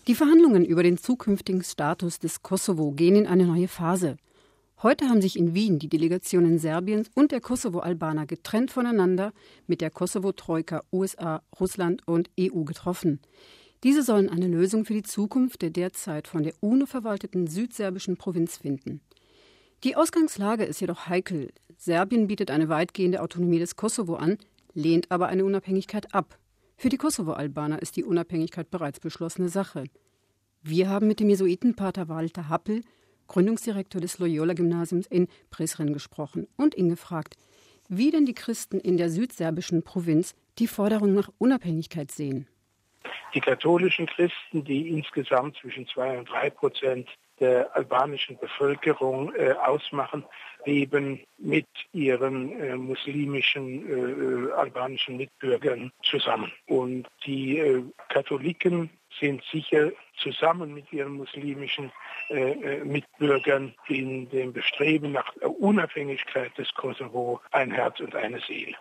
Die Verhandlungen über den zukünftigen Status des Kosovo gehen in eine neue Phase. Heute haben sich in Wien die Delegationen Serbiens und der Kosovo-Albaner getrennt voneinander mit der Kosovo-Troika USA, Russland und EU getroffen. Diese sollen eine Lösung für die Zukunft der derzeit von der UNO verwalteten südserbischen Provinz finden. Die Ausgangslage ist jedoch heikel. Serbien bietet eine weitgehende Autonomie des Kosovo an, lehnt aber eine Unabhängigkeit ab. Für die Kosovo-Albaner ist die Unabhängigkeit bereits beschlossene Sache. Wir haben mit dem Jesuitenpater Walter Happel, Gründungsdirektor des Loyola-Gymnasiums in Prizren, gesprochen und ihn gefragt, wie denn die Christen in der südserbischen Provinz die Forderung nach Unabhängigkeit sehen. Die katholischen Christen, die insgesamt zwischen 2 und 3% der albanischen Bevölkerung ausmachen, leben mit ihren muslimischen albanischen Mitbürgern zusammen. Und die Katholiken sind sicher zusammen mit ihren muslimischen Mitbürgern in dem Bestreben nach der Unabhängigkeit des Kosovo ein Herz und eine Seele.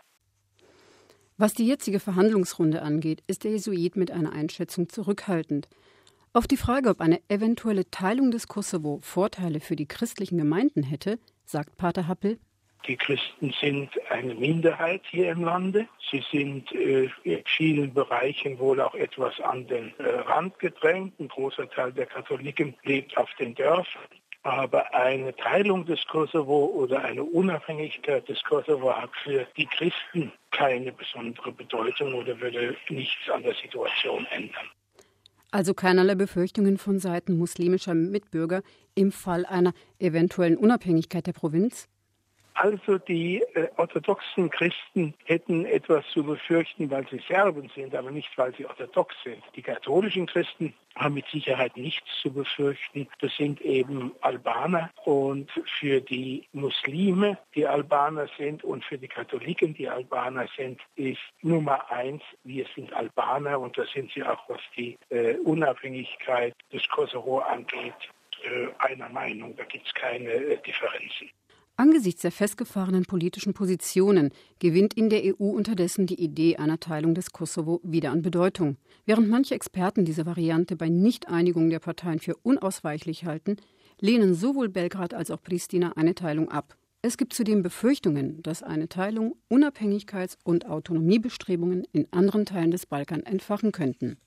Was die jetzige Verhandlungsrunde angeht, ist der Jesuit mit einer Einschätzung zurückhaltend. Auf die Frage, ob eine eventuelle Teilung des Kosovo Vorteile für die christlichen Gemeinden hätte, sagt Pater Happel: Die Christen sind eine Minderheit hier im Lande. Sie sind in vielen Bereichen wohl auch etwas an den Rand gedrängt. Ein großer Teil der Katholiken lebt auf den Dörfern. Aber eine Teilung des Kosovo oder eine Unabhängigkeit des Kosovo hat für die Christen keine besondere Bedeutung oder würde nichts an der Situation ändern. Also keinerlei Befürchtungen von Seiten muslimischer Mitbürger im Fall einer eventuellen Unabhängigkeit der Provinz? Also die orthodoxen Christen hätten etwas zu befürchten, weil sie Serben sind, aber nicht, weil sie orthodox sind. Die katholischen Christen haben mit Sicherheit nichts zu befürchten. Das sind eben Albaner. Und für die Muslime, die Albaner sind, und für die Katholiken, die Albaner sind, ist Nummer 1, wir sind Albaner. Und da sind sie auch, was die Unabhängigkeit des Kosovo angeht, einer Meinung. Da gibt es keine Differenzen. Angesichts der festgefahrenen politischen Positionen gewinnt in der EU unterdessen die Idee einer Teilung des Kosovo wieder an Bedeutung. Während manche Experten diese Variante bei Nichteinigung der Parteien für unausweichlich halten, lehnen sowohl Belgrad als auch Pristina eine Teilung ab. Es gibt zudem Befürchtungen, dass eine Teilung Unabhängigkeits- und Autonomiebestrebungen in anderen Teilen des Balkan entfachen könnten.